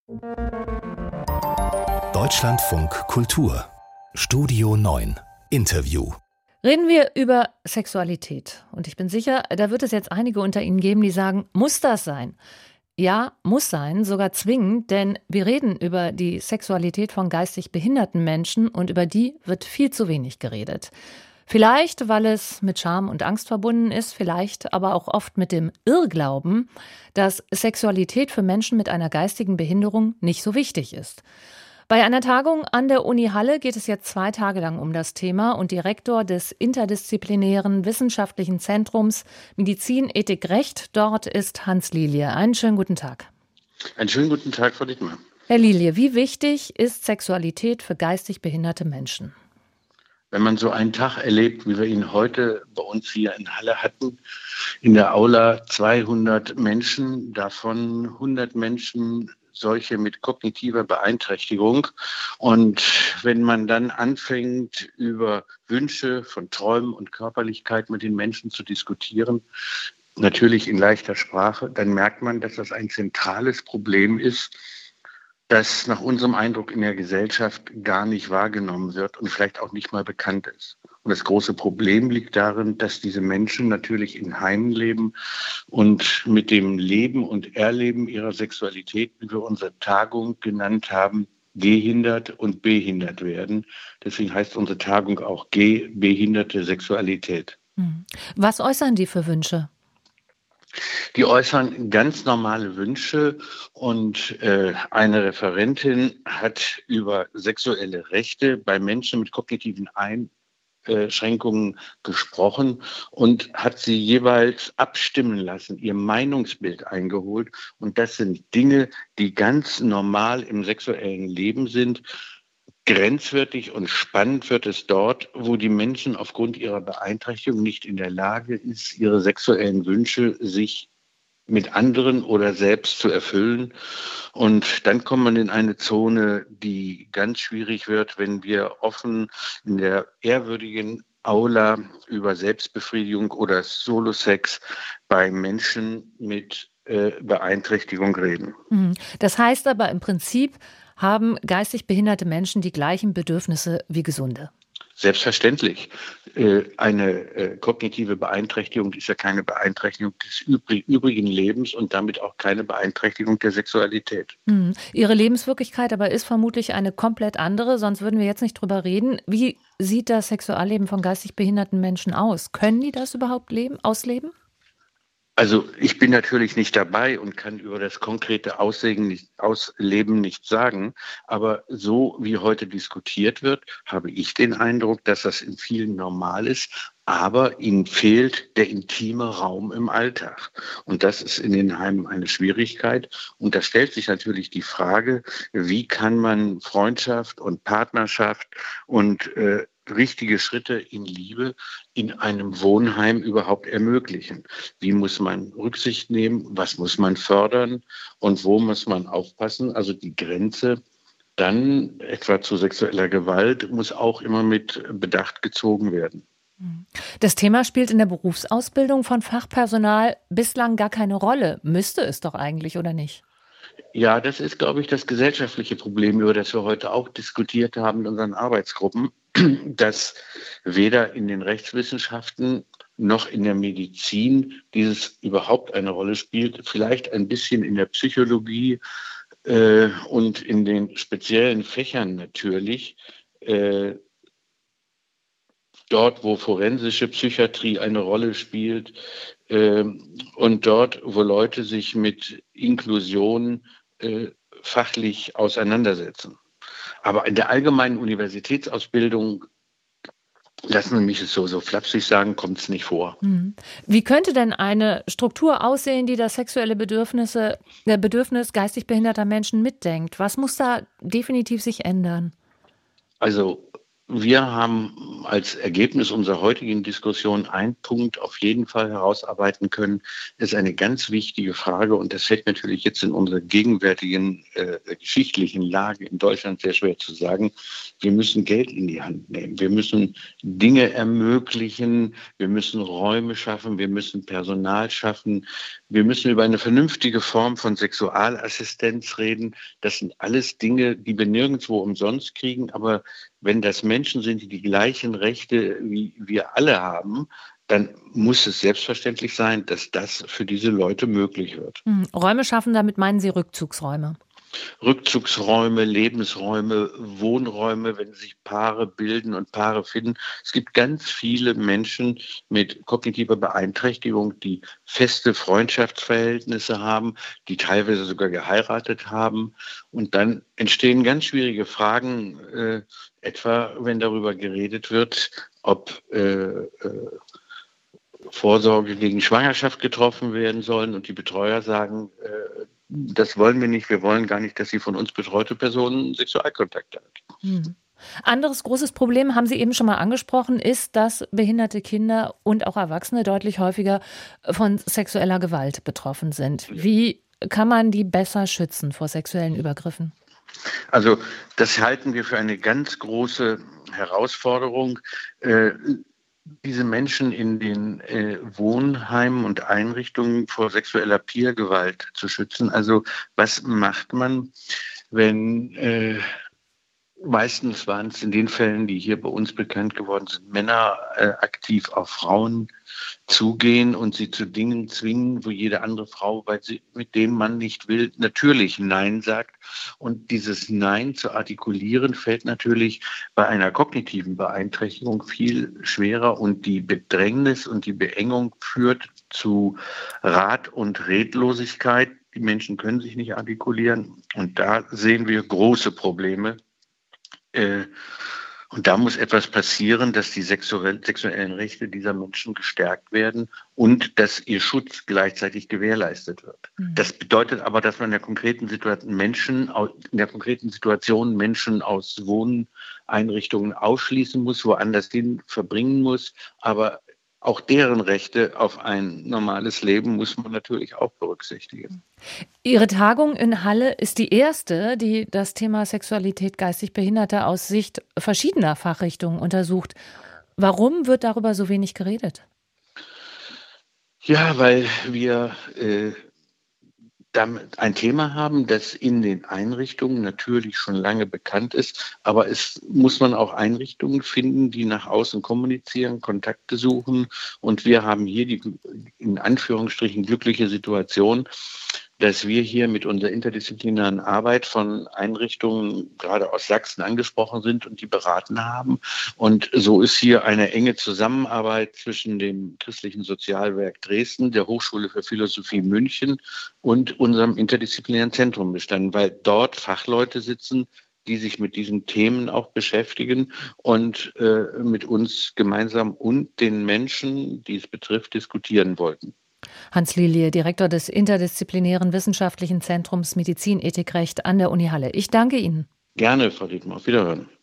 Deutschlandfunk Kultur Studio 9 Interview. Reden wir über Sexualität. Und ich bin sicher, da wird es jetzt einige unter Ihnen geben, die sagen, muss das sein? Ja, muss sein, sogar zwingend, denn wir reden über die Sexualität von geistig behinderten Menschen und über die wird viel zu wenig geredet. Vielleicht, weil es mit Scham und Angst verbunden ist, vielleicht aber auch oft mit dem Irrglauben, dass Sexualität für Menschen mit einer geistigen Behinderung nicht so wichtig ist. Bei einer Tagung an der Uni Halle geht es jetzt 2 Tage lang um das Thema und Direktor des interdisziplinären wissenschaftlichen Zentrums Medizin, Ethik, Recht dort ist Hans Lilje. Einen schönen guten Tag. Einen schönen guten Tag, Frau Dittmar. Herr Lilje, wie wichtig ist Sexualität für geistig behinderte Menschen? Wenn man so einen Tag erlebt, wie wir ihn heute bei uns hier in Halle hatten, in der Aula 200 Menschen, davon 100 Menschen solche mit kognitiver Beeinträchtigung. Und wenn man dann anfängt, über Wünsche von Träumen und Körperlichkeit mit den Menschen zu diskutieren, natürlich in leichter Sprache, dann merkt man, dass das ein zentrales Problem ist, das nach unserem Eindruck in der Gesellschaft gar nicht wahrgenommen wird und vielleicht auch nicht mal bekannt ist. Und das große Problem liegt darin, dass diese Menschen natürlich in Heimen leben und mit dem Leben und Erleben ihrer Sexualität, wie wir unsere Tagung genannt haben, gehindert und behindert werden. Deswegen heißt unsere Tagung auch behinderte Sexualität. Was äußern die für Wünsche? Die äußern ganz normale Wünsche und eine Referentin hat über sexuelle Rechte bei Menschen mit kognitiven Einschränkungen gesprochen und hat sie jeweils abstimmen lassen, ihr Meinungsbild eingeholt. Und das sind Dinge, die ganz normal im sexuellen Leben sind. Grenzwertig und spannend wird es dort, wo die Menschen aufgrund ihrer Beeinträchtigung nicht in der Lage ist, ihre sexuellen Wünsche sich mit anderen oder selbst zu erfüllen. Und dann kommt man in eine Zone, die ganz schwierig wird, wenn wir offen in der ehrwürdigen Aula über Selbstbefriedigung oder Solosex bei Menschen mit Beeinträchtigung reden. Das heißt aber im Prinzip, haben geistig behinderte Menschen die gleichen Bedürfnisse wie Gesunde? Selbstverständlich. Eine kognitive Beeinträchtigung ist ja keine Beeinträchtigung des übrigen Lebens und damit auch keine Beeinträchtigung der Sexualität. Ihre Lebenswirklichkeit aber ist vermutlich eine komplett andere, sonst würden wir jetzt nicht drüber reden. Wie sieht das Sexualleben von geistig behinderten Menschen aus? Können die das überhaupt ausleben? Also ich bin natürlich nicht dabei und kann über das konkrete Ausleben nicht sagen, aber so wie heute diskutiert wird, habe ich den Eindruck, dass das in vielen normal ist, aber ihnen fehlt der intime Raum im Alltag. Und das ist in den Heimen eine Schwierigkeit. Und da stellt sich natürlich die Frage, wie kann man Freundschaft und Partnerschaft und richtige Schritte in Liebe in einem Wohnheim überhaupt ermöglichen. Wie muss man Rücksicht nehmen? Was muss man fördern? Und wo muss man aufpassen? Also die Grenze dann etwa zu sexueller Gewalt muss auch immer mit Bedacht gezogen werden. Das Thema spielt in der Berufsausbildung von Fachpersonal bislang gar keine Rolle. Müsste es doch eigentlich, oder nicht? Ja, das ist, glaube ich, das gesellschaftliche Problem, über das wir heute auch diskutiert haben in unseren Arbeitsgruppen, dass weder in den Rechtswissenschaften noch in der Medizin dieses überhaupt eine Rolle spielt. Vielleicht ein bisschen in der Psychologie und in den speziellen Fächern natürlich. Dort, wo forensische Psychiatrie eine Rolle spielt und dort, wo Leute sich mit Inklusion fachlich auseinandersetzen. Aber in der allgemeinen Universitätsausbildung, lassen Sie mich es so flapsig sagen, kommt es nicht vor. Wie könnte denn eine Struktur aussehen, die das sexuelle Bedürfnis geistig behinderter Menschen mitdenkt? Was muss da definitiv sich ändern? Also wir haben als Ergebnis unserer heutigen Diskussion einen Punkt auf jeden Fall herausarbeiten können. Das ist eine ganz wichtige Frage und das fällt natürlich jetzt in unserer gegenwärtigen geschichtlichen Lage in Deutschland sehr schwer zu sagen. Wir müssen Geld in die Hand nehmen. Wir müssen Dinge ermöglichen. Wir müssen Räume schaffen. Wir müssen Personal schaffen, Wir müssen über eine vernünftige Form von Sexualassistenz reden. Das sind alles Dinge, die wir nirgendwo umsonst kriegen. Aber wenn das Menschen sind, die die gleichen Rechte wie wir alle haben, dann muss es selbstverständlich sein, dass das für diese Leute möglich wird. Räume schaffen, damit meinen Sie Rückzugsräume? Rückzugsräume, Lebensräume, Wohnräume, wenn sich Paare bilden und Paare finden. Es gibt ganz viele Menschen mit kognitiver Beeinträchtigung, die feste Freundschaftsverhältnisse haben, die teilweise sogar geheiratet haben. Und dann entstehen ganz schwierige Fragen, etwa wenn darüber geredet wird, ob Vorsorge gegen Schwangerschaft getroffen werden sollen und die Betreuer sagen, das wollen wir nicht, wir wollen gar nicht, dass sie von uns betreute Personen Sexualkontakte hat. Anderes großes Problem, haben Sie eben schon mal angesprochen, ist, dass behinderte Kinder und auch Erwachsene deutlich häufiger von sexueller Gewalt betroffen sind. Wie kann man die besser schützen vor sexuellen Übergriffen? Also das halten wir für eine ganz große Herausforderung. Diese Menschen in den Wohnheimen und Einrichtungen vor sexueller Peergewalt zu schützen. Also was macht man, wenn meistens waren es in den Fällen, die hier bei uns bekannt geworden sind, Männer aktiv auf Frauen zugehen und sie zu Dingen zwingen, wo jede andere Frau, weil sie mit dem Mann nicht will, natürlich Nein sagt. Und dieses Nein zu artikulieren fällt natürlich bei einer kognitiven Beeinträchtigung viel schwerer und die Bedrängnis und die Beengung führt zu Rat- und Redlosigkeit. Die Menschen können sich nicht artikulieren und da sehen wir große Probleme. Und da muss etwas passieren, dass die sexuellen Rechte dieser Menschen gestärkt werden und dass ihr Schutz gleichzeitig gewährleistet wird. Das bedeutet aber, dass man in der konkreten Situation Menschen aus Wohneinrichtungen ausschließen muss, woanders hin verbringen muss. Aber auch deren Rechte auf ein normales Leben muss man natürlich auch berücksichtigen. Ihre Tagung in Halle ist die erste, die das Thema Sexualität geistig Behinderter aus Sicht verschiedener Fachrichtungen untersucht. Warum wird darüber so wenig geredet? Ja, weil wir damit ein Thema haben, das in den Einrichtungen natürlich schon lange bekannt ist, aber es muss man auch Einrichtungen finden, die nach außen kommunizieren, Kontakte suchen und wir haben hier die in Anführungsstrichen glückliche Situation, dass wir hier mit unserer interdisziplinären Arbeit von Einrichtungen gerade aus Sachsen angesprochen sind und die beraten haben. Und so ist hier eine enge Zusammenarbeit zwischen dem Christlichen Sozialwerk Dresden, der Hochschule für Philosophie München und unserem interdisziplinären Zentrum bestanden, weil dort Fachleute sitzen, die sich mit diesen Themen auch beschäftigen und mit uns gemeinsam und den Menschen, die es betrifft, diskutieren wollten. Hans Lilje, Direktor des Interdisziplinären Wissenschaftlichen Zentrums Medizin-Ethik-Recht an der Uni Halle. Ich danke Ihnen. Gerne, Frau Dietmar. Auf Wiederhören.